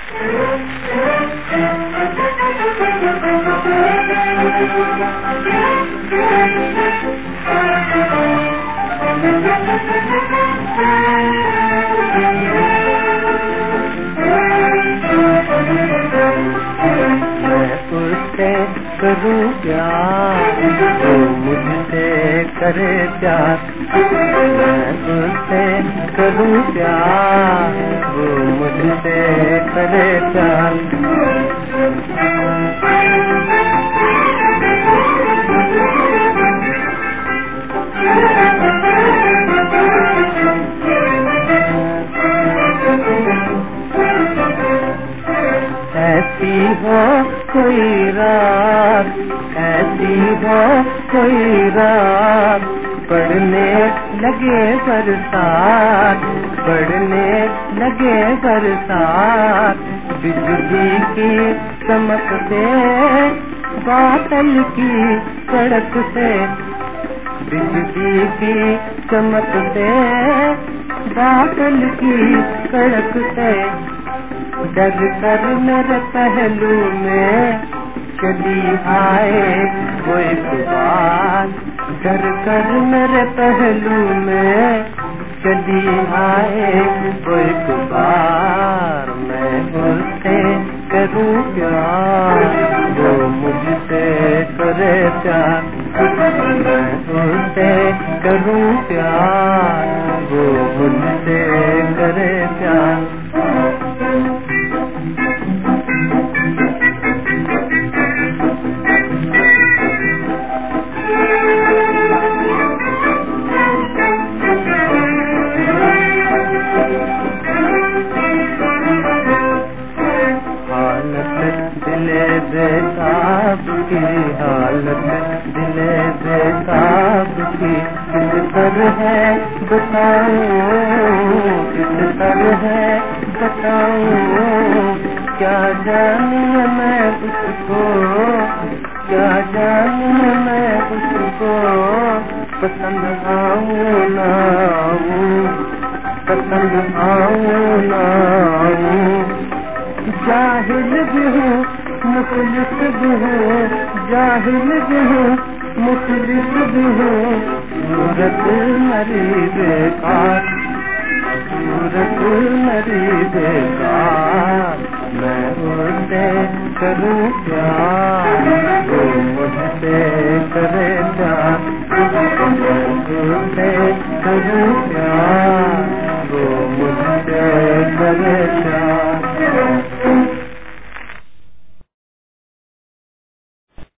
करूं प्यार वो मुझसे करे प्यार, मैं उससे करूं प्यार वो मुझसे करे प्यार। ऐसी हो कोई रात, ऐसी हो कोई रात, पड़ने लगे बरसात, पड़ने लगे बरसात, बिजली की चमक से बादल की सड़क से, बिजली की चमक से बादल की सड़क से, डर कर मेरे पहलू में चली आए वो एक बार, डर कर मेरे पहलू में चली आए वो एक बार। मैं उससे करूं प्यार वो मुझसे करे प्यार, मैं उससे करूं प्यार वो मुझसे करे प्यार। बेताब की हालत दिले बेताब की, किस तरह है बताऊं, किस तरह है बताऊं, क्या जानूं मैं उसको, क्या जानूं मैं उसको, पसंद आऊं ना आऊं, पसंद आऊं ना आऊं, जाहिल भी हूँ मुखलिस भी हूँ, जाहिल भी हूँ मुखलिस भी हूँ, सूरत मेरी बेकार, सूरत मेरी बेकार। मैं उससे करूं प्यार